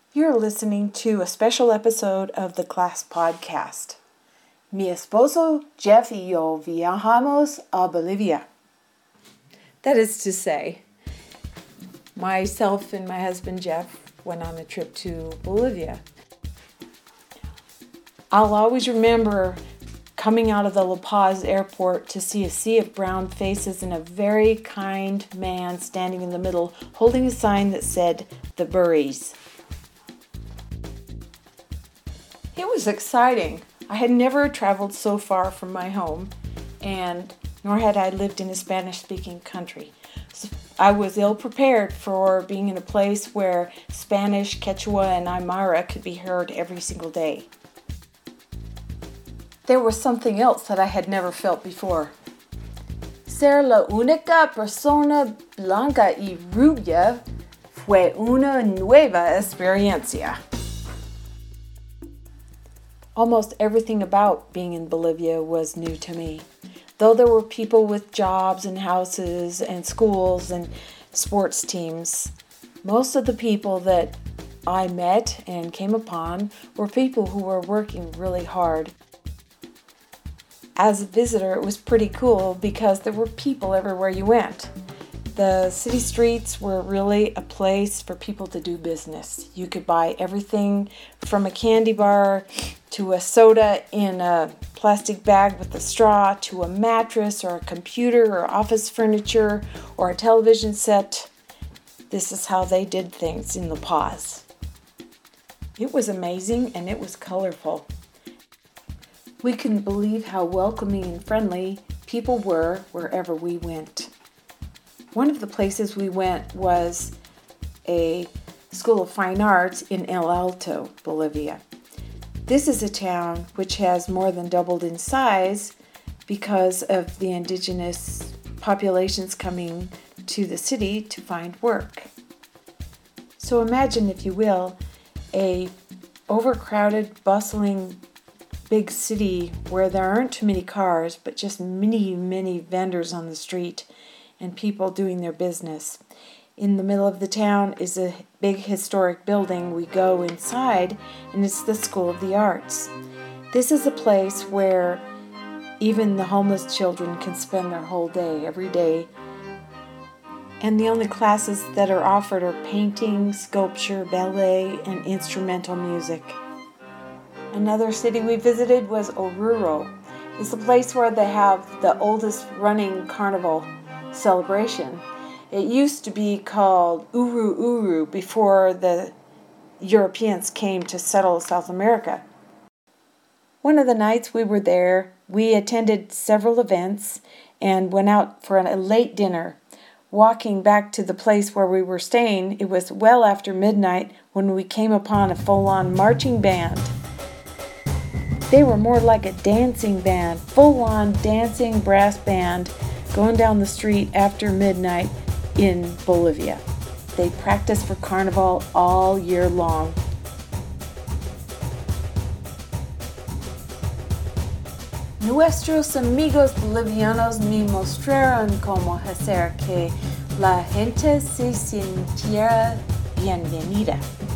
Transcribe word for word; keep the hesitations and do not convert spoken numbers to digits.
You're listening to a special episode of the Class Podcast. Mi esposo Jeff y yo viajamos a Bolivia. That is to say, myself and my husband Jeff went on a trip to Bolivia. I'll always remember coming out of the La Paz airport to see a sea of brown faces and a very kind man standing in the middle holding a sign that said, "The Burries." It was exciting. I had never traveled so far from my home, and nor had I lived in a Spanish-speaking country. So I was ill-prepared for being in a place where Spanish, Quechua, and Aymara could be heard every single day. There was something else that I had never felt before. Ser la única persona blanca y rubia fue una nueva experiencia. Almost everything about being in Bolivia was new to me. Though there were people with jobs and houses and schools and sports teams, most of the people that I met and came upon were people who were working really hard. As a visitor, it was pretty cool because there were people everywhere you went. The city streets were really a place for people to do business. You could buy everything from a candy bar to a soda in a plastic bag with a straw to a mattress or a computer or office furniture or a television set. This is how they did things in La Paz. It was amazing and it was colorful. We couldn't believe how welcoming and friendly people were wherever we went. One of the places we went was a School of Fine Arts in El Alto, Bolivia. This is a town which has more than doubled in size because of the indigenous populations coming to the city to find work. So imagine, if you will, a overcrowded, bustling big city where there aren't too many cars, but just many, many vendors on the street and people doing their business. In the middle of the town is a big historic building. We go inside, and it's the School of the Arts. This is a place where even the homeless children can spend their whole day, every day. And the only classes that are offered are painting, sculpture, ballet, and instrumental music. Another city we visited was Oruro. It's the place where they have the oldest running carnival celebration. It used to be called Uru Uru before the Europeans came to settle South America. One of the nights we were there, we attended several events and went out for a late dinner. Walking back to the place where we were staying, it was well after midnight when we came upon a full-on marching band. They were more like a dancing band, full-on dancing brass band going down the street after midnight in Bolivia. They practice for Carnival all year long. Nuestros amigos bolivianos me mostraron cómo hacer que la gente se sintiera bienvenida.